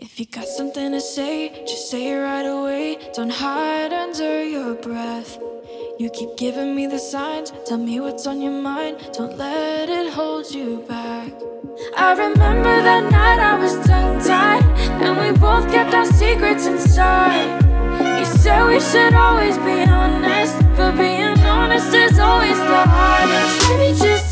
If you got something to say, just say it right away. Don't hide under your breath. You keep giving me the signs, tell me what's on your mind. Don't let it hold you back. I remember that night I was tongue-tied, and we both kept our secrets inside. You said we should always be honest, but being honest is always the hardest. Maybe just